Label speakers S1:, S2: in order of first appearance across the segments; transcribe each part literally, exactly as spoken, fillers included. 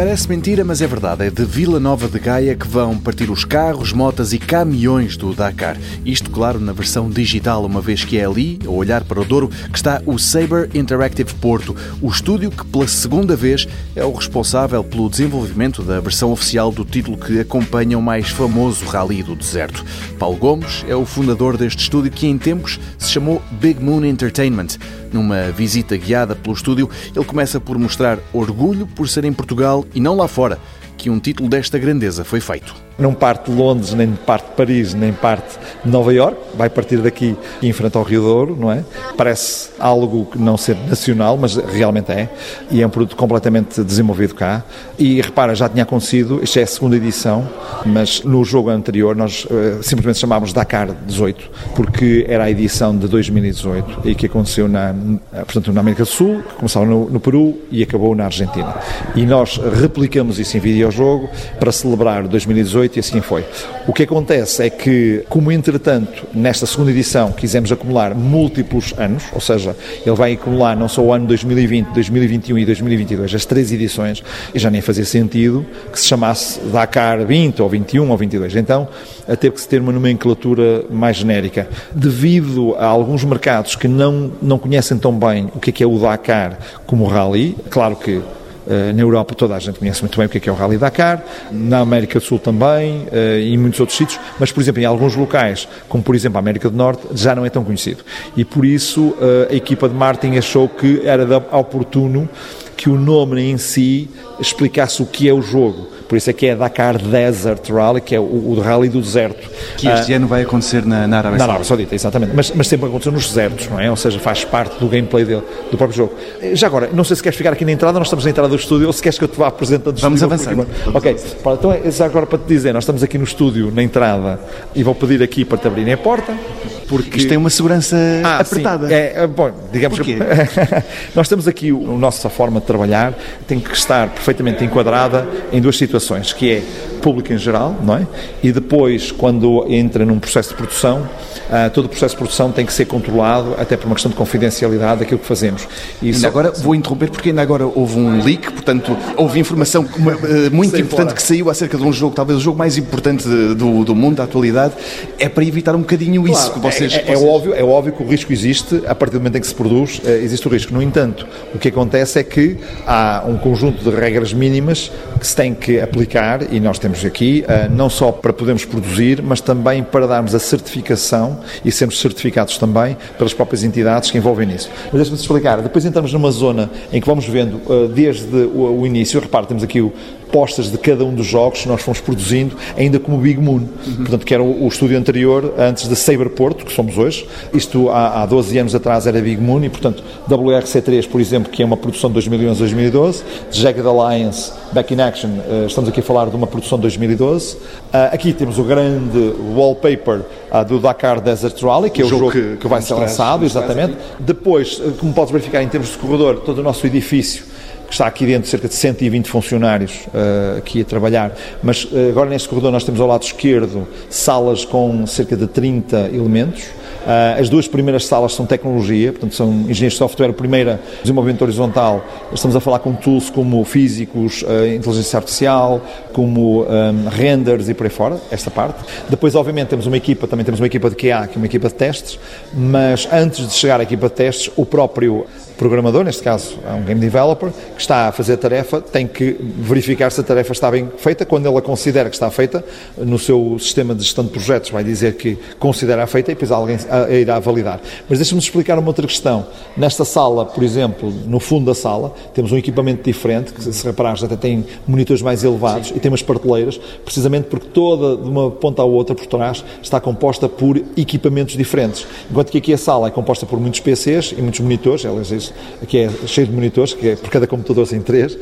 S1: Parece mentira, mas é verdade. É de Vila Nova de Gaia que vão partir os carros, motas e caminhões do Dakar. Isto, claro, na versão digital, uma vez que é ali, a olhar para o Douro, que está o Sabre Interactive Porto, o estúdio que, pela segunda vez, é o responsável pelo desenvolvimento da versão oficial do título que acompanha o mais famoso Rally do Deserto. Paulo Gomes é o fundador deste estúdio que, em tempos, se chamou Big Moon Entertainment. Numa visita guiada pelo estúdio, ele começa por mostrar orgulho por ser em Portugal e não lá fora que um título desta grandeza foi feito.
S2: Não parte de Londres, nem parte de Paris, nem parte de Nova Iorque. Vai partir daqui e enfrenta o Rio Douro, não é? Parece algo que não ser nacional, mas realmente é. E é um produto completamente desenvolvido cá. E repara, já tinha acontecido, isto é a segunda edição, mas no jogo anterior nós uh, simplesmente chamávamos Dakar dezoito, porque era a edição de dois mil e dezoito e que aconteceu na, portanto, na América do Sul, que começava no, no Peru e acabou na Argentina. E nós replicamos isso em videojogo para celebrar dois mil e dezoito e assim foi. O que acontece é que, como entretanto, nesta segunda edição quisemos acumular múltiplos anos, ou seja, ele vai acumular não só o ano dois mil e vinte, dois mil e vinte e um e dois mil e vinte e dois, as três edições, e já nem fazia sentido que se chamasse Dakar vinte ou vinte e um ou vinte e dois. Então, teve que se ter uma nomenclatura mais genérica. Devido a alguns mercados que não, não conhecem tão bem o que é, que é o Dakar como o Rally, claro que na Europa toda a gente conhece muito bem o que é o Rally Dakar, na América do Sul também e em muitos outros sítios, mas por exemplo em alguns locais, como por exemplo a América do Norte, já não é tão conhecido. E por isso a equipa de marketing achou que era oportuno que o nome em si explicasse o que é o jogo. Por isso é que é Dakar Desert Rally, que é o, o Rally do deserto.
S1: Que este uh, ano vai acontecer na, na Arábia Saudita.
S2: Na Arábia Saudita, exatamente. Mas, mas sempre aconteceu nos desertos, não é? Ou seja, faz parte do gameplay dele, do próprio jogo. Já agora, não sei se queres ficar aqui na entrada, nós estamos na entrada do estúdio, ou se queres que eu te vá apresentando o
S1: Vamos
S2: estúdio.
S1: Avançando.
S2: Vamos ok, avançando. Então já agora para te dizer, nós estamos aqui no estúdio, na entrada, e vou pedir aqui para te abrirem a porta.
S1: Porque isto tem uma segurança ah, apertada.
S2: Sim. É, bom, digamos
S1: Porquê?
S2: que nós temos aqui a nossa forma de trabalhar, tem que estar perfeitamente enquadrada em duas situações, que é público em geral, não é? E depois, quando entra num processo de produção, uh, todo o processo de produção tem que ser controlado, até por uma questão de confidencialidade daquilo que fazemos.
S1: E ainda só... agora vou interromper, porque ainda agora houve um leak, portanto, houve informação muito Sei importante fora. que saiu acerca de um jogo, talvez o jogo mais importante do, do mundo, da atualidade, é para evitar um bocadinho claro, isso que vocês...
S2: É, é,
S1: vocês...
S2: é, óbvio, é óbvio que o risco existe, a partir do momento em que se produz, existe o risco. No entanto, o que acontece é que há um conjunto de regras mínimas que se tem que aplicar, e nós temos aqui, não só para podermos produzir, mas também para darmos a certificação e sermos certificados também pelas próprias entidades que envolvem nisso. Mas deixa-me explicar, depois entramos numa zona em que vamos vendo desde o início, repare, temos aqui o postas de cada um dos jogos que nós fomos produzindo, ainda como Big Moon, uhum. portanto, que era o, o estúdio anterior, antes da Sabre Porto, que somos hoje. Isto há, há doze anos atrás era Big Moon e, portanto, W R C três, por exemplo, que é uma produção de dois mil e onze a dois mil e doze, Jagged Alliance, Back in Action, uh, estamos aqui a falar de uma produção de dois mil e doze. Uh, aqui temos o grande wallpaper uh, do Dakar Desert Rally, que é o, o jogo, jogo que, que vai ser lançado, exatamente. Depois, como podes verificar em termos de corredor, todo o nosso edifício, que está aqui dentro, cerca de cento e vinte funcionários uh, aqui a trabalhar, mas uh, agora neste corredor nós temos ao lado esquerdo salas com cerca de trinta elementos. Uh, as duas primeiras salas são tecnologia, portanto são engenheiros de software. A primeira, desenvolvimento horizontal, estamos a falar com tools como físicos, uh, inteligência artificial, como um, renders e por aí fora, esta parte. Depois, obviamente, temos uma equipa, também temos uma equipa de Q A, que é uma equipa de testes, mas antes de chegar à equipa de testes, o próprio programador, neste caso é um game developer, que está a fazer a tarefa, tem que verificar se a tarefa está bem feita. Quando ele a considera que está feita, no seu sistema de gestão de projetos vai dizer que considera feita e depois alguém a irá validar. Mas deixa-me explicar uma outra questão. Nesta sala, por exemplo, no fundo da sala, temos um equipamento diferente, que se reparares até tem monitores mais elevados. Sim. E tem umas prateleiras, precisamente porque toda, de uma ponta à outra por trás, está composta por equipamentos diferentes. Enquanto que aqui a sala é composta por muitos P Cs e muitos monitores, aliás, aqui é cheio de monitores, que é, por cada computador tem três,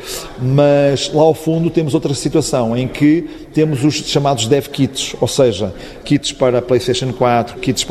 S2: mas lá ao fundo temos outra situação em que temos os chamados dev kits, ou seja, kits para PlayStation quatro, kits para PlayStation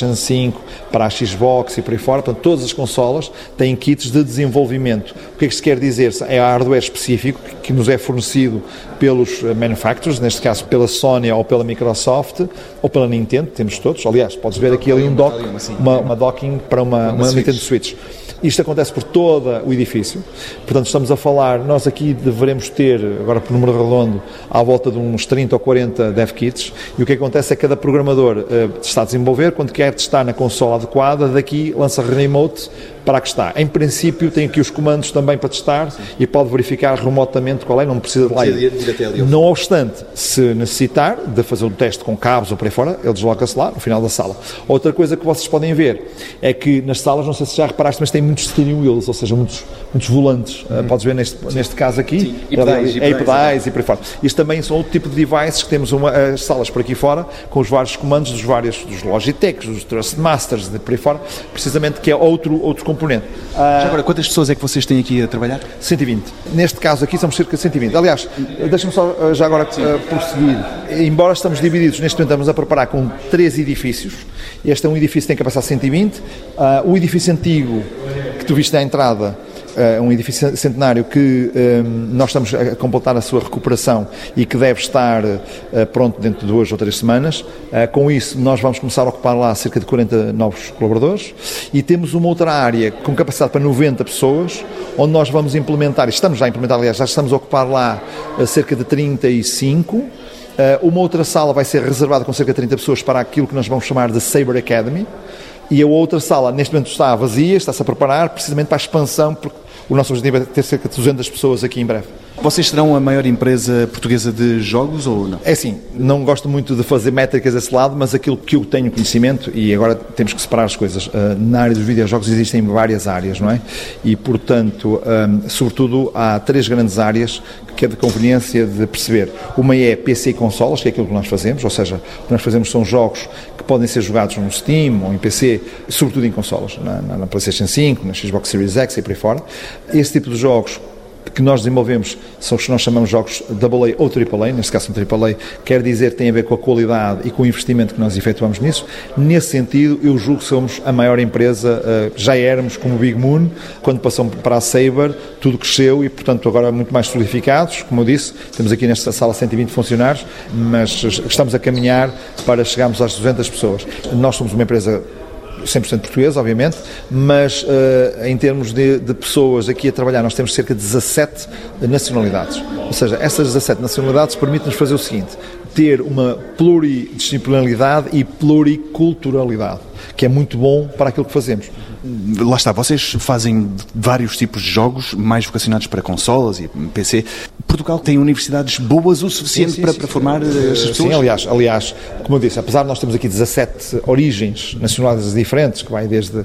S2: PlayStation cinco, para a Xbox e por aí fora. Portanto, todas as consolas têm kits de desenvolvimento. O que é que isto quer dizer? É hardware específico que nos é fornecido pelos manufacturers, neste caso pela Sony ou pela Microsoft ou pela Nintendo, temos todos. Aliás, podes ver aqui ali um dock, uma, uma docking para uma, uma Nintendo Switch. Isto acontece por todo o edifício, portanto estamos a falar, nós aqui deveremos ter, agora por número redondo, à volta de uns trinta ou quarenta dev kits, e o que acontece é que cada programador uh, está a desenvolver, quando quer testar na consola adequada, daqui lança remote para a que está. Em princípio tem aqui os comandos também para testar. Sim. E pode verificar remotamente qual é, não precisa de lá ir. Não obstante, se necessitar de fazer um teste com cabos ou por aí fora, ele desloca-se lá, no final da sala. Outra coisa que vocês podem ver é que nas salas, não sei se já reparaste, mas tem muitos steering wheels, ou seja, muitos, muitos volantes. Hum. Uh, podes ver neste, neste caso aqui.
S3: Sim. E pedais, e,
S2: e, pedais e por aí fora. Isto também são outro tipo de devices que temos uma, as salas por aqui fora, com os vários comandos dos vários, dos Logitechs, dos Trustmasters, de por aí fora, precisamente, que é outro, outro componente.
S1: Já agora, quantas pessoas é que vocês têm aqui a trabalhar?
S2: cento e vinte. Neste caso aqui somos cerca de cento e vinte. Aliás, deixa-me só já agora uh, prosseguir. Embora estamos divididos, neste momento estamos a preparar com três edifícios. Este é um edifício que tem capacidade de cento e vinte. Uh, o edifício antigo, que tu viste à entrada, é um edifício centenário que um, nós estamos a completar a sua recuperação e que deve estar uh, pronto dentro de duas ou três semanas. Uh, com isso, nós vamos começar a ocupar lá cerca de quarenta novos colaboradores e temos uma outra área com capacidade para noventa pessoas, onde nós vamos implementar, estamos já a implementar, aliás, já estamos a ocupar lá uh, cerca de trinta e cinco. Uh, uma outra sala vai ser reservada com cerca de trinta pessoas para aquilo que nós vamos chamar de Saber Academy. E a outra sala, neste momento, está vazia, está-se a preparar precisamente para a expansão, porque o nosso objetivo é ter cerca de duzentas pessoas aqui em breve.
S1: Vocês serão a maior empresa portuguesa de jogos ou não?
S2: É assim, não gosto muito de fazer métricas desse lado, mas aquilo que eu tenho conhecimento, e agora temos que separar as coisas, na área dos videojogos existem várias áreas, não é? E, portanto, sobretudo há três grandes áreas que é de conveniência de perceber. Uma é P C e consolas, que é aquilo que nós fazemos, ou seja, o que nós fazemos são jogos que podem ser jogados no Steam ou em P C, sobretudo em consolas, na, na PlayStation cinco, na Xbox Series X e por aí fora. Esse tipo de jogos que nós desenvolvemos são os que nós chamamos de jogos double A ou triplo A, neste caso um triplo A, quer dizer que tem a ver com a qualidade e com o investimento que nós efetuamos nisso. Nesse sentido, eu julgo que somos a maior empresa, já éramos como o Big Moon, quando passamos para a Saber, tudo cresceu e, portanto, agora muito mais solidificados, como eu disse, temos aqui nesta sala cento e vinte funcionários, mas estamos a caminhar para chegarmos às duzentas pessoas. Nós somos uma empresa cem por cento português, obviamente, mas uh, em termos de, de pessoas aqui a trabalhar, nós temos cerca de dezassete nacionalidades. Ou seja, essas dezassete nacionalidades permitem-nos fazer o seguinte, ter uma pluridisciplinaridade e pluriculturalidade, que é muito bom para aquilo que fazemos.
S1: Lá está, vocês fazem vários tipos de jogos, mais vocacionados para consolas e P C. Portugal tem universidades boas o suficiente sim, sim, para, sim, para formar uh, estas pessoas?
S2: Sim, aliás, aliás, como eu disse, apesar de nós termos aqui dezassete origens nacionais diferentes, que vai desde uh,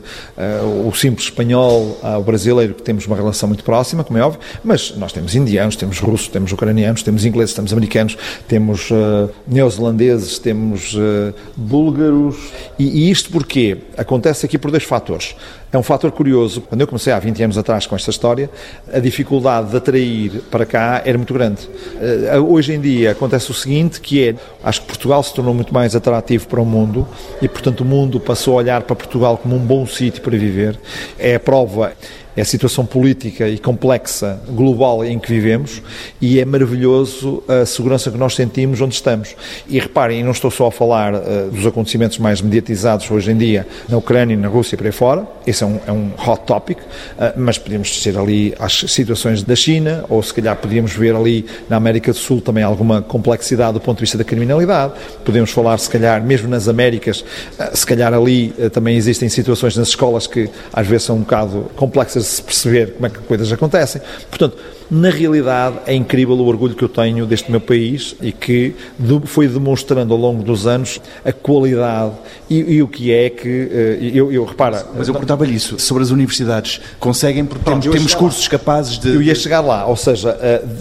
S2: o simples espanhol ao brasileiro, que temos uma relação muito próxima, como é óbvio, mas nós temos indianos, temos russos, temos ucranianos, temos ingleses, temos americanos, temos uh, neozelandeses, temos uh, búlgaros, e, e isto porquê? Acontece aqui por dois fatores. É um fator curioso. Quando eu comecei há vinte anos atrás com esta história, a dificuldade de atrair para cá era muito grande. Hoje em dia acontece o seguinte, que é, acho que Portugal se tornou muito mais atrativo para o mundo e, portanto, o mundo passou a olhar para Portugal como um bom sítio para viver. É a prova, é a situação política e complexa, global em que vivemos, e é maravilhoso a segurança que nós sentimos onde estamos. E reparem, não estou só a falar uh, dos acontecimentos mais mediatizados hoje em dia, na Ucrânia, na Rússia e por aí fora, esse é um, é um hot topic, uh, mas podemos descer ali às situações da China, ou se calhar podíamos ver ali na América do Sul também alguma complexidade do ponto de vista da criminalidade, podemos falar se calhar, mesmo nas Américas, uh, se calhar ali uh, também existem situações nas escolas que às vezes são um bocado complexas de se perceber como é que coisas acontecem. Portanto, na realidade, é incrível o orgulho que eu tenho deste meu país e que foi demonstrando ao longo dos anos a qualidade e, e o que é que, eu, eu repara...
S1: Mas eu perguntava-lhe isso, sobre as universidades, conseguem, porque Pronto, temos, temos cursos capazes de...
S2: Eu ia chegar lá, ou seja,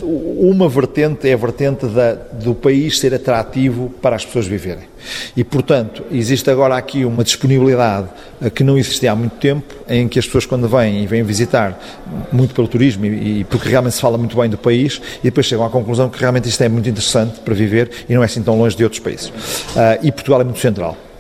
S2: uma vertente é a vertente da, do país ser atrativo para as pessoas viverem. E, portanto, existe agora aqui uma disponibilidade que não existia há muito tempo, em que as pessoas quando vêm e vêm visitar, muito pelo turismo e, e porque realmente se fala muito bem do país, e depois chegam à conclusão que realmente isto é muito interessante para viver e não é assim tão longe de outros países. Uh, e Portugal é muito central.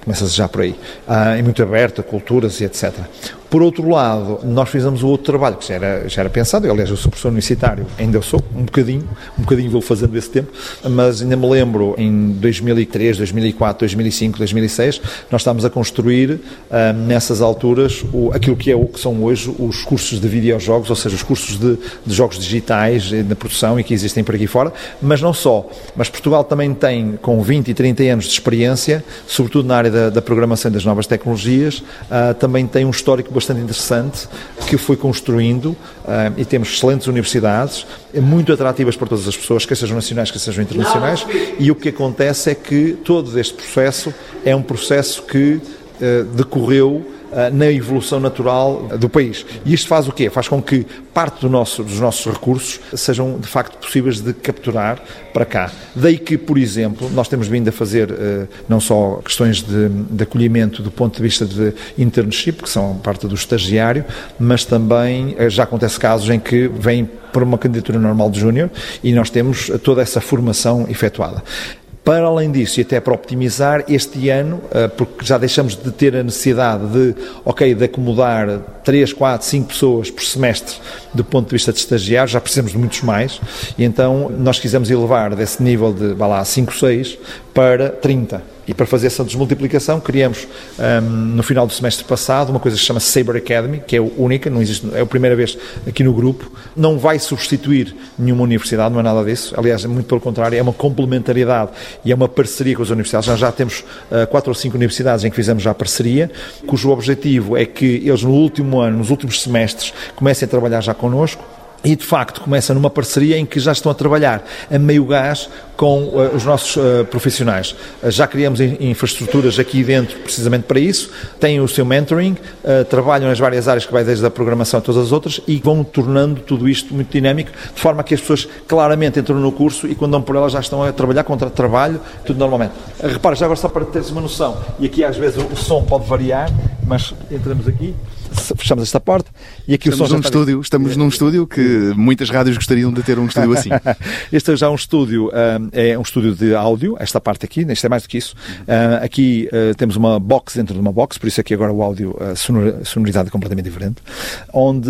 S2: Começa-se já por aí. Ah, é muito aberto a culturas e etcétera. Por outro lado, nós fizemos o outro trabalho, que já era, já era pensado, eu, aliás, eu sou professor universitário, ainda eu sou, um bocadinho, um bocadinho vou fazendo esse tempo, mas ainda me lembro, em dois mil e três, dois mil e quatro, dois mil e cinco, dois mil e seis, nós estávamos a construir, ah, nessas alturas, o, aquilo que, é, o que são hoje os cursos de videojogos, ou seja, os cursos de, de jogos digitais na produção e que existem por aqui fora, mas não só, mas Portugal também tem, com vinte e trinta anos de experiência, sobretudo na área da, da programação e das novas tecnologias, ah, também tem um histórico bastante interessante que foi construindo uh, e temos excelentes universidades, muito atrativas para todas as pessoas, quer sejam nacionais, quer sejam internacionais, e o que acontece é que todo este processo é um processo que uh, decorreu na evolução natural do país. E isto faz o quê? Faz com que parte do nosso, dos nossos recursos sejam, de facto, possíveis de capturar para cá. Daí que, por exemplo, nós temos vindo a fazer não só questões de, de acolhimento do ponto de vista de internship, que são parte do estagiário, mas também já acontece casos em que vêm para uma candidatura normal de júnior e nós temos toda essa formação efetuada. Para além disso, e até para optimizar, este ano, porque já deixamos de ter a necessidade de, ok, de acomodar três, quatro, cinco pessoas por semestre do ponto de vista de estagiários, já precisamos de muitos mais, e então nós quisemos elevar desse nível de, vá lá, cinco, seis para trinta. E para fazer essa desmultiplicação, criamos um, no final do semestre passado uma coisa que se chama Saber Academy, que é única, não existe, é a primeira vez aqui no grupo, não vai substituir nenhuma universidade, não é nada disso, aliás, muito pelo contrário, é uma complementaridade e é uma parceria com as universidades. Nós já temos uh, quatro ou cinco universidades em que fizemos já parceria, cujo objetivo é que eles no último ano, nos últimos semestres, comecem a trabalhar já connosco. E, de facto, começa numa parceria em que já estão a trabalhar a meio gás com uh, os nossos uh, profissionais. Uh, já criamos in- infraestruturas aqui dentro precisamente para isso, têm o seu mentoring, uh, trabalham nas várias áreas que vai desde a programação a todas as outras e vão tornando tudo isto muito dinâmico, de forma que as pessoas claramente entram no curso e quando dão por elas já estão a trabalhar contra trabalho, tudo normalmente. Uh, repara, já agora só para teres uma noção, e aqui às vezes o, o som pode variar, mas entramos aqui, fechamos esta porta e aqui
S1: estamos
S2: o som
S1: num
S2: já
S1: estúdio,
S2: está...
S1: Estamos num estúdio que muitas rádios gostariam de ter um estúdio assim.
S2: Este é já um estúdio, é um estúdio de áudio, esta parte aqui, isto é mais do que isso. Aqui temos uma box dentro de uma box, por isso aqui agora o áudio, a sonoridade é completamente diferente, onde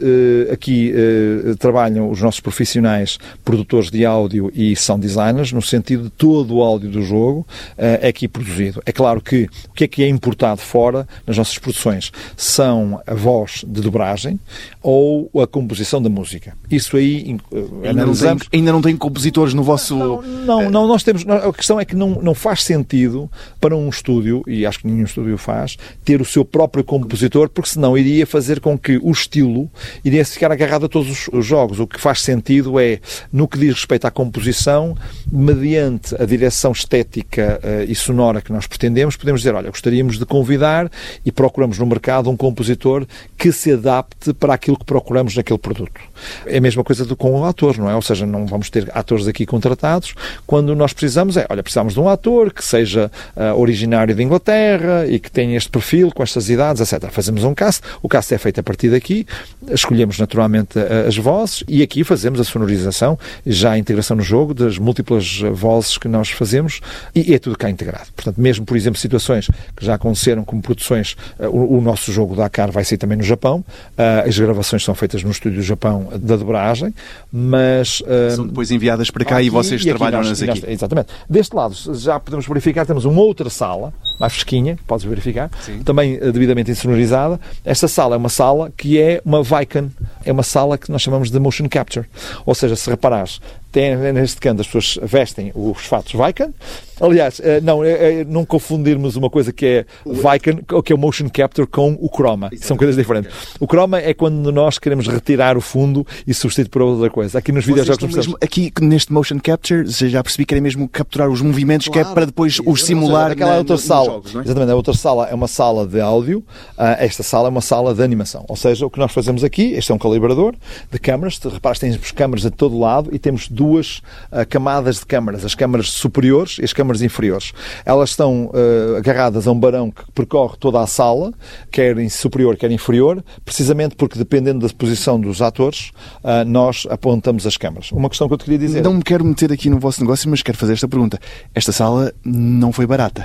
S2: aqui trabalham os nossos profissionais produtores de áudio e sound designers, no sentido de todo o áudio do jogo é aqui produzido. É claro que o que é que é importado fora nas nossas produções são a voz de dobragem ou a composição da música. Isso aí uh,
S1: ainda, não tem, ainda não tem compositores no vosso...
S2: Não, não, não nós temos... A questão é que não, não faz sentido para um estúdio, e acho que nenhum estúdio faz, ter o seu próprio compositor, porque senão iria fazer com que o estilo iria ficar agarrado a todos os, os jogos. O que faz sentido é, no que diz respeito à composição, mediante a direção estética uh, e sonora que nós pretendemos, podemos dizer, olha, gostaríamos de convidar e procuramos no mercado um compositor que se adapte para aquilo que procuramos naquele produto. É a mesma coisa do, com o ator, não é? Ou seja, não vamos ter atores aqui contratados. Quando nós precisamos é, olha, precisamos de um ator que seja uh, originário de Inglaterra e que tenha este perfil, com estas idades, etcétera. Fazemos um cast, o cast é feito a partir daqui, escolhemos naturalmente uh, as vozes e aqui fazemos a sonorização, já a integração no jogo das múltiplas vozes que nós fazemos e é tudo cá integrado. Portanto, mesmo, por exemplo, situações que já aconteceram como produções, uh, o, o nosso jogo Dakar vai ser também no Japão, uh, as gravações são feitas no estúdio do Japão da dobragem, mas... Uh,
S1: são depois enviadas para cá
S2: aqui,
S1: e vocês
S2: e
S1: trabalham nas aqui.
S2: Nós, exatamente. Deste lado já podemos verificar, temos uma outra sala, mais fresquinha, podes verificar, Sim. também uh, devidamente insonorizada. Esta sala é uma sala que é uma Vicon, é uma sala que nós chamamos de motion capture, ou seja, se reparares, tem, neste canto as pessoas vestem os fatos Vicon. Aliás, não, não confundirmos uma coisa que é Vicon, que é o motion capture, com o chroma. São coisas diferentes. O chroma é quando nós queremos retirar o fundo e substituir por outra coisa. Aqui nos videojogos...
S1: Mesmo, aqui neste motion capture, já percebi que era mesmo capturar os movimentos, claro, que é para depois sim, os simular
S2: naquela
S1: na,
S2: outra
S1: nos
S2: sala.
S1: Jogos, não é?
S2: Exatamente, a outra sala é uma sala de áudio, esta sala é uma sala de animação. Ou seja, o que nós fazemos aqui, este é um calibrador de câmaras, reparas, temos câmaras a todo lado e temos duas uh, camadas de câmaras, as câmaras superiores e as câmaras inferiores. Elas estão uh, agarradas a um barão que percorre toda a sala, quer em superior, quer inferior, precisamente porque, dependendo da posição dos atores, uh, nós apontamos as câmaras. Uma questão que eu te queria dizer...
S1: Não me quero meter aqui no vosso negócio, mas quero fazer esta pergunta. Esta sala não foi barata?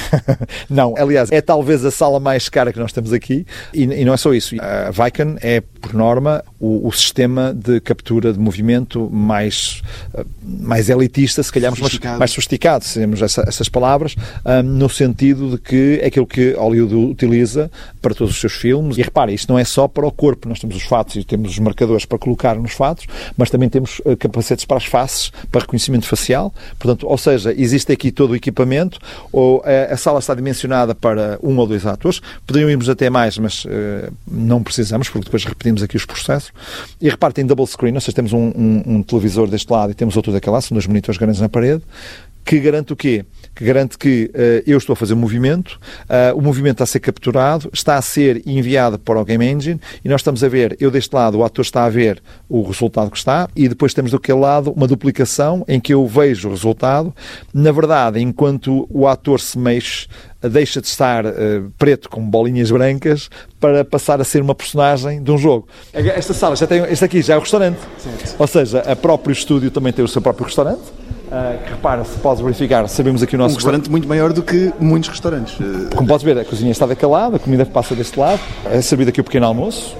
S2: Não, aliás, é talvez a sala mais cara que nós temos aqui, e, e não é só isso. A Vicon é, por norma, o, o sistema de captura de movimento mais, mais elitista, se calhar
S1: sofisticado.
S2: mais sofisticado, se temos essa, essas palavras, um, no sentido de que é aquilo que Hollywood utiliza para todos os seus filmes. E repare, isto não é só para o corpo. Nós temos os fatos e temos os marcadores para colocar nos fatos, mas também temos uh, capacetes para as faces, para reconhecimento facial. Portanto, ou seja, existe aqui todo o equipamento, ou uh, a sala está dimensionada para um ou dois atores. Poderiam irmos até mais, mas uh, não precisamos, porque depois repetimos aqui os processos. E repare, tem double screen, ou seja, temos um, um, um televisor deste lado e temos outro daquele lado, são dois monitores grandes na parede, que garante o quê? Que garante que uh, eu estou a fazer um movimento, uh, o movimento está a ser capturado, está a ser enviado para o Game Engine e nós estamos a ver, eu deste lado, o ator está a ver o resultado que está e depois temos daquele lado uma duplicação em que eu vejo o resultado. Na verdade, enquanto o ator se mexe, deixa de estar uh, preto com bolinhas brancas para passar a ser uma personagem de um jogo. Esta sala já tem, este aqui já é o restaurante. Certo. Ou seja, a próprio estúdio também tem o seu próprio restaurante. Uh, que repara, se podes verificar, sabemos aqui o nosso...
S1: Um restaurante muito maior do que muitos restaurantes.
S2: Como podes ver, a cozinha está daquele lado, a comida passa deste lado, é servido aqui o pequeno almoço,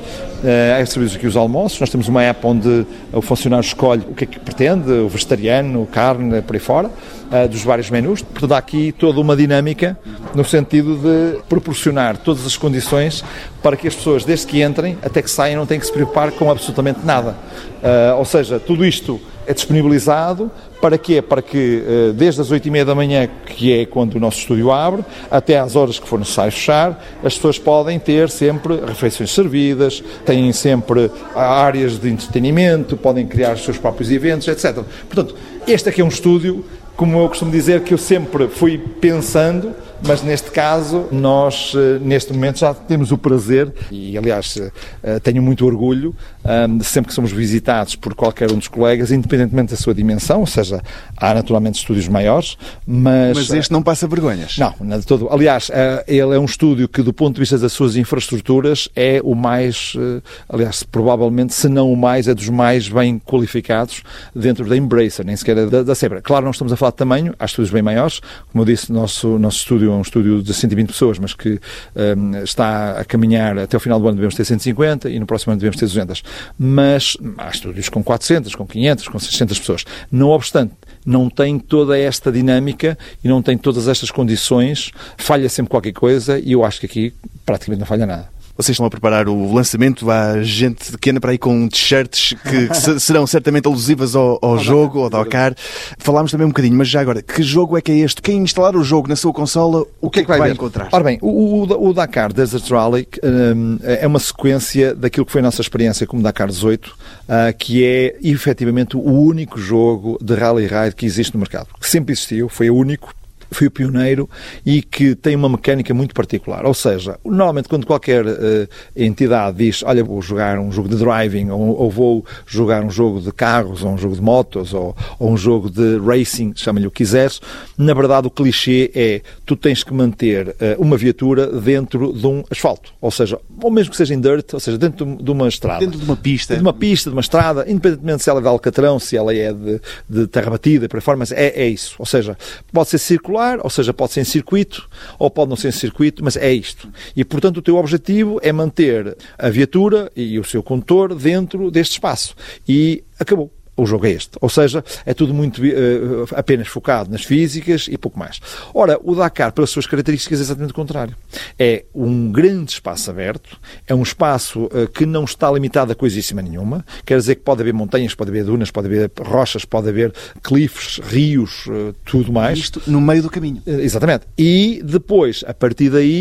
S2: é servido aqui os almoços, nós temos uma app onde o funcionário escolhe o que é que pretende, o vegetariano, carne, por aí fora, uh, dos vários menus. Portanto, há aqui toda uma dinâmica no sentido de proporcionar todas as condições para que as pessoas, desde que entrem até que saiam, não tenham que se preocupar com absolutamente nada. Uh, ou seja, tudo isto é disponibilizado. Para quê? Para que desde as oito e meia da manhã, que é quando o nosso estúdio abre, até às horas que for necessário fechar, as pessoas podem ter sempre refeições servidas, têm sempre áreas de entretenimento, podem criar os seus próprios eventos, etcétera. Portanto, este aqui é um estúdio, como eu costumo dizer, que eu sempre fui pensando, mas neste caso, nós neste momento já temos o prazer, e aliás tenho muito orgulho, sempre que somos visitados por qualquer um dos colegas, independentemente da sua dimensão, ou seja, há naturalmente estúdios maiores, mas...
S1: Mas este não passa vergonhas?
S2: Não, nada de todo. Aliás, ele é um estúdio que, do ponto de vista das suas infraestruturas, é o mais, aliás, provavelmente, se não o mais, é dos mais bem qualificados dentro da Embracer, nem sequer da, da Saber. Claro, não estamos a falar de tamanho, há estúdios bem maiores, como eu disse, o nosso, nosso estúdio é um estúdio de cento e vinte pessoas, mas que um, está a caminhar até o final do ano, devemos ter cento e cinquenta e no próximo ano devemos ter duzentas. Mas há estúdios com quatrocentas, com quinhentas, com seiscentas pessoas. Não obstante, não tem toda esta dinâmica e não tem todas estas condições, falha sempre qualquer coisa e eu acho que aqui praticamente não falha nada.
S1: Vocês estão a preparar o lançamento, há gente pequena para aí com t-shirts que, que serão certamente alusivas ao, ao jogo, ao Dakar. Falámos também um bocadinho, mas já agora, que jogo é que é este? Quem instalar o jogo na sua consola, o que é que vai, vai encontrar?
S2: Ora bem, o, o, o Dakar Desert Rally um, é uma sequência daquilo que foi a nossa experiência como Dakar dezoito, uh, que é efetivamente o único jogo de Rally Ride que existe no mercado. Que sempre existiu, foi o único, foi o pioneiro e que tem uma mecânica muito particular. Ou seja, normalmente quando qualquer uh, entidade diz, olha, vou jogar um jogo de driving ou, ou vou jogar um jogo de carros ou um jogo de motos ou, ou um jogo de racing, chama-lhe o que quiseres, na verdade o clichê é tu tens que manter uh, uma viatura dentro de um asfalto. Ou seja, ou mesmo que seja em dirt, ou seja, dentro de uma estrada.
S1: Dentro de uma pista.
S2: De uma pista, de uma estrada, independentemente se ela é de alcatrão, se ela é de, de terra batida, para fora, mas é, é isso. Ou seja, pode ser circular, ou seja, pode ser em circuito, ou pode não ser em circuito, mas é isto. E, portanto, o teu objetivo é manter a viatura e o seu condutor dentro deste espaço. E acabou. O jogo é este. Ou seja, é tudo muito uh, apenas focado nas físicas e pouco mais. Ora, o Dakar, pelas suas características, é exatamente o contrário. É um grande espaço aberto, é um espaço uh, que não está limitado a coisíssima nenhuma. Quer dizer que pode haver montanhas, pode haver dunas, pode haver rochas, pode haver cliffs, rios, uh, tudo mais.
S1: Isto no meio do caminho.
S2: Uh, exatamente. E depois, a partir daí,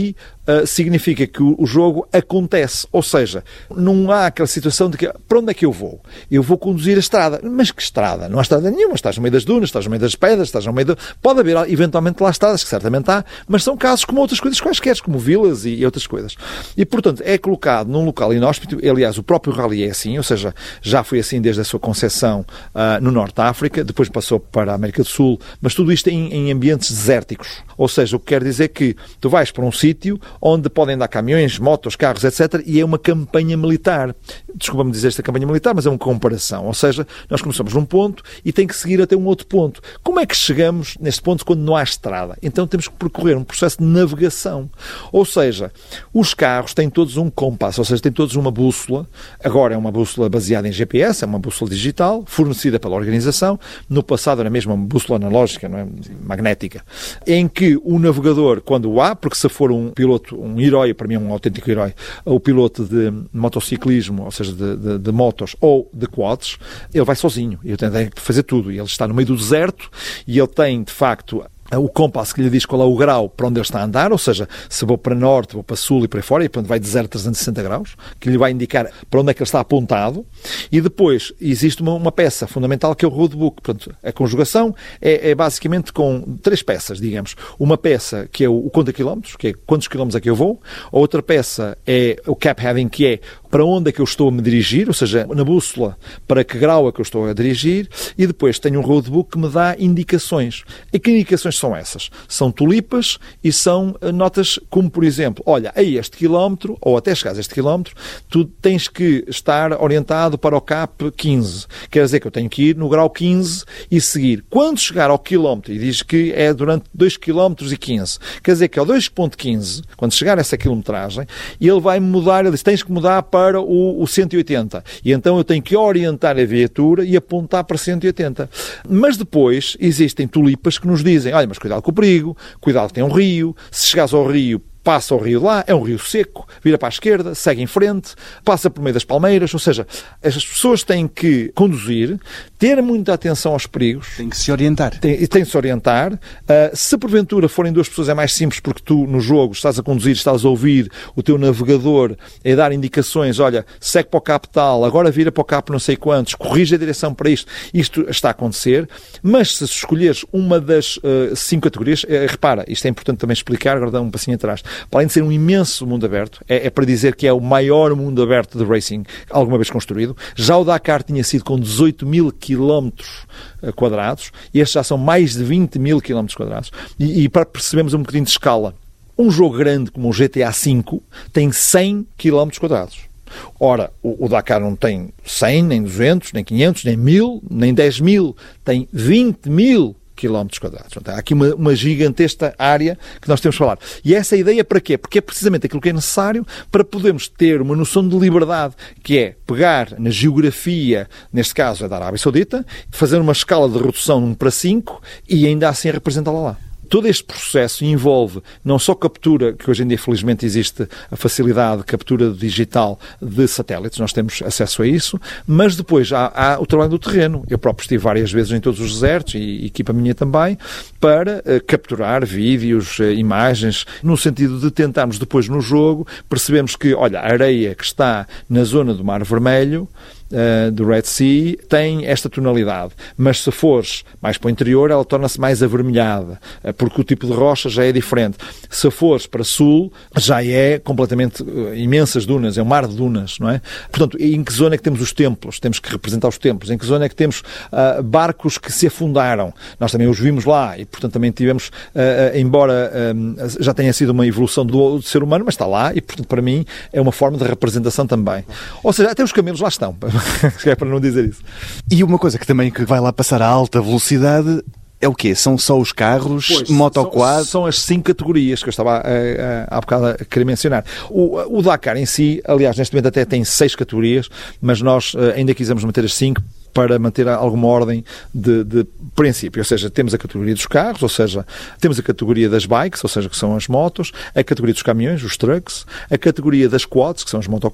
S2: uh, significa que o, o jogo acontece. Ou seja, não há aquela situação de que, para onde é que eu vou? Eu vou conduzir a estrada. Mas que estrada? Não há estrada nenhuma. Estás no meio das dunas, estás no meio das pedras, estás no meio do... Pode haver, eventualmente, lá estradas, que certamente há, mas são casos como outras coisas quaisquer, como vilas e, e outras coisas. E, portanto, é colocado num local inóspito. Aliás, o próprio rally é assim, ou seja, já foi assim desde a sua concepção uh, no Norte da África, depois passou para a América do Sul, mas tudo isto em, em ambientes desérticos. Ou seja, o que quer dizer que tu vais para um sítio onde podem andar caminhões, motos, carros, etcétera, e é uma campanha militar. Desculpa-me dizer esta campanha militar, mas é uma comparação. Ou seja, nós começamos num ponto e tem que seguir até um outro ponto. Como é que chegamos neste ponto quando não há estrada? Então temos que percorrer um processo de navegação. Ou seja, os carros têm todos um compasso, ou seja, têm todos uma bússola. Agora é uma bússola baseada em G P S, é uma bússola digital, fornecida pela organização. No passado era mesmo uma bússola analógica, não é? Magnética, em que o navegador, quando há, porque se for um piloto, um herói, para mim é um autêntico herói, o piloto de motociclismo, ou seja, de, de, de motos ou de quads, ele vai sozinho, ele tem que fazer tudo, e ele está no meio do deserto, e ele tem, de facto, o compasso que lhe diz qual é o grau para onde ele está a andar, ou seja, se vou para norte, vou para sul e para aí fora, e portanto vai de zero a trezentos e sessenta graus, que lhe vai indicar para onde é que ele está apontado. E depois existe uma, uma peça fundamental que é o roadbook. Portanto, a conjugação é, é basicamente com três peças, digamos. Uma peça que é o, o conta quilómetros, que é quantos quilómetros é que eu vou. A outra peça é o cap heading, que é para onde é que eu estou a me dirigir, ou seja, na bússola, para que grau é que eu estou a dirigir. E depois tenho um roadbook que me dá indicações. E que indicações são essas? São tulipas e são notas como, por exemplo, olha, a este quilómetro, ou até chegares a este quilómetro, tu tens que estar orientado para o cap quinze. Quer dizer que eu tenho que ir no grau quinze e seguir. Quando chegar ao quilómetro, e diz que é durante dois quilómetros e quinze, quer dizer que ao dois ponto quinze, quando chegar a essa quilometragem, ele vai mudar, ele diz, tens que mudar para o, o cento e oitenta. E então eu tenho que orientar a viatura e apontar para cento e oitenta. Mas depois existem tulipas que nos dizem, olha, mas cuidado com o perigo, cuidado que tem um rio, se chegares ao rio, passa o rio lá, é um rio seco, vira para a esquerda, segue em frente, passa por meio das palmeiras, ou seja, as pessoas têm que conduzir, ter muita atenção aos perigos.
S1: Tem que se orientar.
S2: Tem, tem que se orientar. Uh, se porventura forem duas pessoas é mais simples, porque tu no jogo estás a conduzir, estás a ouvir o teu navegador a dar indicações, olha, segue para o cap tal, agora vira para o cap não sei quantos, corrige a direção para isto. Isto está a acontecer, mas se escolheres uma das uh, cinco categorias, uh, repara, isto é importante também explicar, agora dá um passinho atrás. Para além de ser um imenso mundo aberto, é, é para dizer que é o maior mundo aberto de racing alguma vez construído. Já o Dakar tinha sido com dezoito mil quilómetros quadrados, e estes já são mais de vinte mil quilómetros quadrados. E, e para percebermos um bocadinho de escala, um jogo grande como o G T A cinco tem cem quilómetros quadrados. Ora, o, o Dakar não tem cem, nem duzentos, nem quinhentos, nem mil, nem dez mil, tem vinte mil quilómetros quadrados. Há aqui uma, uma gigantesca área que nós temos que falar. E essa ideia para quê? Porque é precisamente aquilo que é necessário para podermos ter uma noção de liberdade, que é pegar na geografia, neste caso é da Arábia Saudita, fazer uma escala de redução um para cinco e ainda assim representá-la lá. Todo este processo envolve não só captura, que hoje em dia felizmente existe a facilidade de captura digital de satélites, nós temos acesso a isso, mas depois há, há o trabalho do terreno. Eu próprio estive várias vezes em todos os desertos, e equipa minha também, para uh, capturar vídeos, uh, imagens, no sentido de tentarmos depois no jogo percebermos que, olha, a areia que está na zona do Mar Vermelho, Uh, do Red Sea, tem esta tonalidade, mas se fores mais para o interior ela torna-se mais avermelhada, uh, porque o tipo de rocha já é diferente. Se fores para sul já é completamente uh, imensas dunas, é um mar de dunas, não é? Portanto, em que zona é que temos os templos? Temos que representar os templos. Em que zona é que temos uh, barcos que se afundaram? Nós também os vimos lá e, portanto, também tivemos, uh, uh, embora uh, já tenha sido uma evolução do, do ser humano, mas está lá e, portanto, para mim é uma forma de representação também. Ou seja, até os camelos lá estão. É para não dizer isso.
S1: E uma coisa que também que vai lá passar a alta velocidade é o quê? São só os carros,
S2: pois,
S1: motoquad?
S2: São, são as cinco categorias que eu estava a, a, há bocado a querer mencionar. O, o Dakar em si, aliás, neste momento até tem seis categorias, mas nós ainda quisemos manter as cinco para manter alguma ordem de, de princípio. Ou seja, temos a categoria dos carros, ou seja, temos a categoria das bikes, ou seja, que são as motos, a categoria dos caminhões, os trucks, a categoria das quads, que são as moto quatro,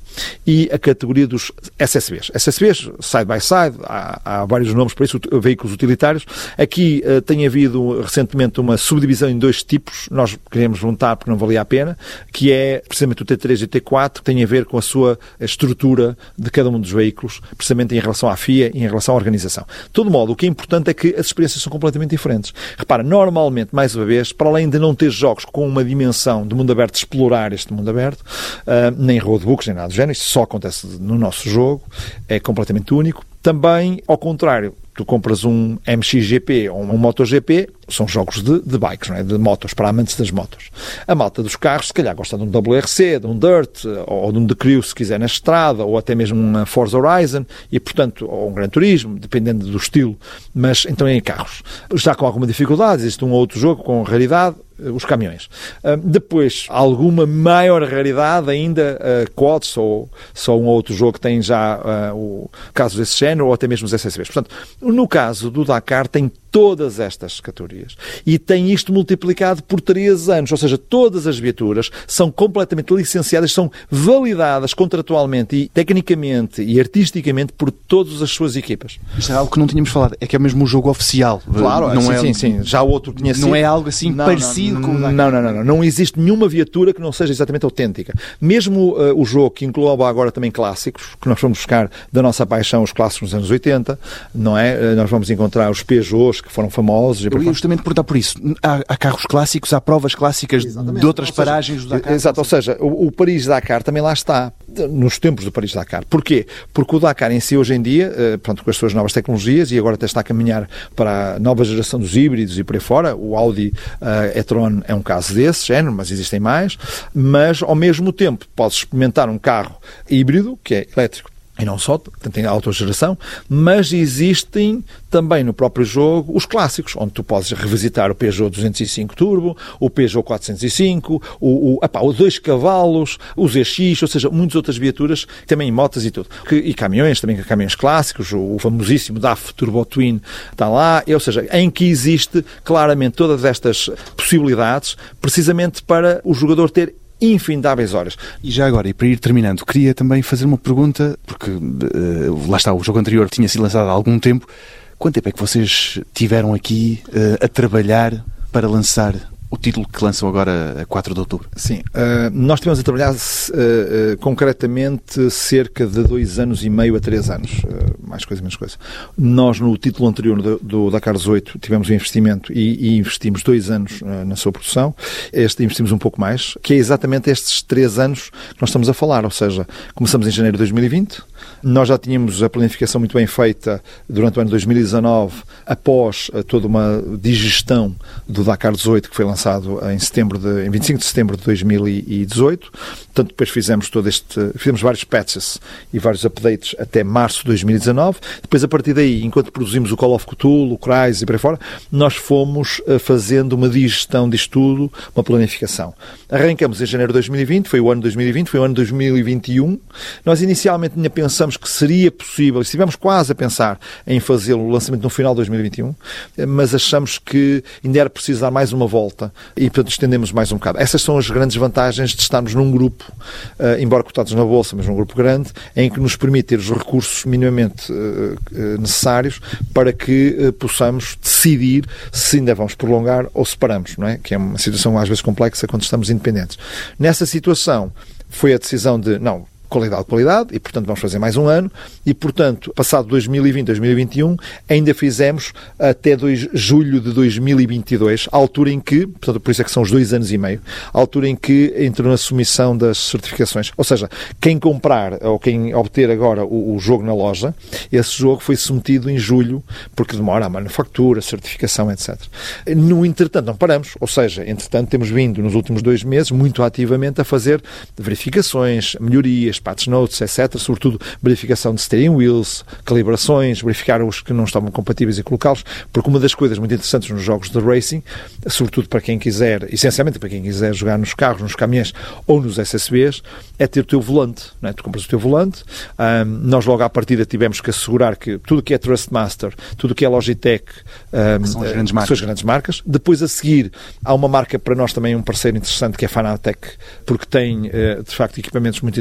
S2: e a categoria dos S S Bs. S S Bs, side by side, há, há vários nomes para isso, veículos utilitários. Aqui uh, tem havido recentemente uma subdivisão em dois tipos, nós queremos juntar porque não valia a pena, que é precisamente o T três e o T quatro, que tem a ver com a sua estrutura de cada um dos veículos, precisamente em relação à F I A e em relação à organização. De todo modo, o que é importante é que as experiências são completamente diferentes. Repara, normalmente, mais uma vez, para além de não ter jogos com uma dimensão de mundo aberto, de explorar este mundo aberto, uh, nem roadbooks, nem nada do género, isto só acontece no nosso jogo, é completamente único. Também, ao contrário, tu compras um M X G P ou um MotoGP, são jogos de, de bikes, não é? De motos, para amantes das motos. A malta dos carros, se calhar, gosta de um W R C, de um Dirt, ou de um The Crew, se quiser, na estrada, ou até mesmo uma Forza Horizon, e, portanto, ou um Gran Turismo, dependendo do estilo, mas então é em carros. Já com alguma dificuldade, existe um ou outro jogo com raridade, os caminhões. Uh, depois, alguma maior raridade ainda, uh, quads, ou só um ou outro jogo que tem já uh, o caso desse género, ou até mesmo os S S Bs. Portanto, no caso do Dakar, tem todas estas categorias. E tem isto multiplicado por três anos. Ou seja, todas as viaturas são completamente licenciadas, são validadas contratualmente e tecnicamente e artisticamente por todas as suas equipas.
S1: Isto é algo que não tínhamos falado. É que é mesmo o jogo oficial.
S2: Claro,
S1: não
S2: sim,
S1: é...
S2: sim, sim. Já o outro tinha sido.
S1: Não é algo assim
S2: não,
S1: parecido
S2: não,
S1: com o Dakar.
S2: Não, não, não, não. Não existe nenhuma viatura que não seja exatamente autêntica. Mesmo uh, o jogo que engloba agora também clássicos, que nós vamos buscar da nossa paixão os clássicos dos anos oitenta, não é? Uh, nós vamos encontrar os Peugeots, que foram famosos.
S1: Eu ia justamente perguntar por isso. Há, há carros clássicos, há provas clássicas Exatamente. de outras ou paragens
S2: seja,
S1: do Dakar.
S2: Exato, ou seja, o, o Paris-Dakar também lá está, nos tempos do Paris-Dakar. Porquê? Porque o Dakar em si hoje em dia, uh, pronto, com as suas novas tecnologias, e agora até está a caminhar para a nova geração dos híbridos e por aí fora, o Audi uh, e-tron é um caso desse género, mas existem mais, mas ao mesmo tempo podes experimentar um carro híbrido, que é elétrico, e não só, tem autogeração, mas existem também no próprio jogo os clássicos, onde tu podes revisitar o Peugeot duzentos e cinco Turbo, o Peugeot quatrocentos e cinco, o, o, epá, o dois cavalos, os E X, ou seja, muitas outras viaturas, também motas e tudo. Que, e caminhões, também caminhões clássicos, o, o famosíssimo D A F Turbo Twin está lá, ou seja, em que existe claramente todas estas possibilidades, precisamente para o jogador ter infindáveis horas.
S1: E já agora, e para ir terminando, queria também fazer uma pergunta, porque uh, lá está, o jogo anterior tinha sido lançado há algum tempo. Quanto tempo é que vocês tiveram aqui uh, a trabalhar para lançar o título que lançam agora a quatro de outubro?
S2: Sim, uh, nós tivemos a trabalhar uh, uh, concretamente cerca de dois anos e meio a três anos, uh, mais coisa, menos coisa. Nós no título anterior do, do Dakar dezoito tivemos um investimento e, e investimos dois anos uh, na sua produção. Este investimos um pouco mais, que é exatamente estes três anos que nós estamos a falar, ou seja, começamos em janeiro de dois mil e vinte, nós já tínhamos a planificação muito bem feita durante o ano de dois mil e dezanove, após uh, toda uma digestão do Dakar dezoito, que foi lançado em, setembro de, em vinte e cinco de setembro de dois mil e dezoito. Portanto, depois fizemos todo este, fizemos vários patches e vários updates até março de dois mil e dezanove. Depois, a partir daí, enquanto produzimos o Call of Cthulhu, o Crysis e por aí fora, nós fomos uh, fazendo uma digestão disto tudo, uma planificação. Arrancamos em janeiro de dois mil e vinte, foi o ano de dois mil e vinte, foi o ano de dois mil e vinte e um. Nós inicialmente ainda pensamos que seria possível, estivemos quase a pensar em fazer o lançamento no final de dois mil e vinte e um, mas achamos que ainda era preciso dar mais uma volta e, portanto, estendemos mais um bocado. Essas são as grandes vantagens de estarmos num grupo, uh, embora cotados na Bolsa, mas num grupo grande, em que nos permite ter os recursos minimamente uh, uh, necessários para que uh, possamos decidir se ainda vamos prolongar ou se paramos, não é? Que é uma situação às vezes complexa quando estamos independentes. Nessa situação foi a decisão de, não, qualidade, qualidade, e portanto vamos fazer mais um ano, e portanto, passado dois mil e vinte, dois mil e vinte e um, ainda fizemos até julho de dois mil e vinte e dois, a altura em que, portanto, por isso é que são os dois anos e meio, a altura em que entrou na submissão das certificações. Ou seja, quem comprar, ou quem obter agora o, o jogo na loja, esse jogo foi submetido em julho, porque demora a manufatura, a certificação, etcétera. No entretanto, não paramos, ou seja, entretanto temos vindo nos últimos dois meses muito ativamente a fazer verificações, melhorias, patch notes, etcétera. Sobretudo verificação de steering wheels, calibrações, verificar os que não estavam compatíveis e colocá-los, porque uma das coisas muito interessantes nos jogos de racing, sobretudo para quem quiser, essencialmente para quem quiser jogar nos carros, nos caminhões ou nos S S Bs, é ter o teu volante, não é? Tu compras o teu volante, um, nós logo à partida tivemos que assegurar que tudo que é Trustmaster, tudo que é Logitech, um,
S1: são as grandes marcas.
S2: São as grandes marcas. Depois a seguir há uma marca para nós também um parceiro interessante que é a Fanatec, porque tem de facto equipamentos muito interessantes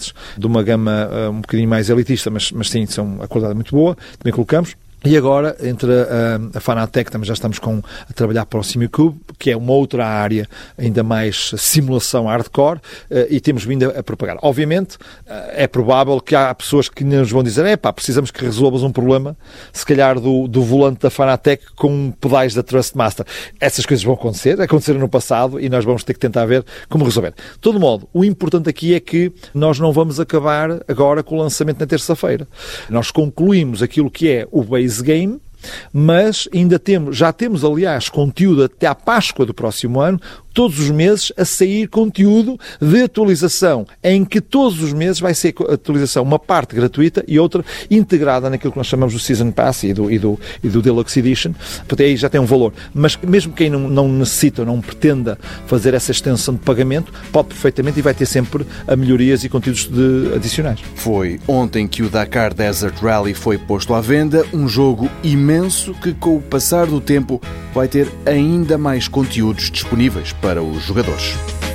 S2: mais de uma gama uh, um bocadinho mais elitista, mas, mas sim, são, a qualidade é muito boa, também colocamos. E agora, entre a, a Fanatec, também já estamos com, a trabalhar para o Simicube, que é uma outra área, ainda mais simulação hardcore, e temos vindo a, a propagar. Obviamente, é provável que há pessoas que nos vão dizer, é pá, precisamos que resolvas um problema, se calhar do, do volante da Fanatec com pedais da Trustmaster. Essas coisas vão acontecer, aconteceram no passado, e nós vamos ter que tentar ver como resolver. De todo modo, o importante aqui é que nós não vamos acabar agora com o lançamento na terça-feira. Nós concluímos aquilo que é o base game, mas ainda temos, já temos, aliás, conteúdo até à Páscoa do próximo ano, todos os meses a sair conteúdo de atualização, em que todos os meses vai ser atualização, uma parte gratuita e outra integrada naquilo que nós chamamos do Season Pass e do, e do, e do Deluxe Edition, porque aí já tem um valor. Mas mesmo quem não, não necessita ou não pretenda fazer essa extensão de pagamento, pode perfeitamente e vai ter sempre a melhorias e conteúdos de, adicionais.
S1: Foi ontem que o Dakar Desert Rally foi posto à venda, um jogo imenso que, com o passar do tempo, vai ter ainda mais conteúdos disponíveis para os jogadores.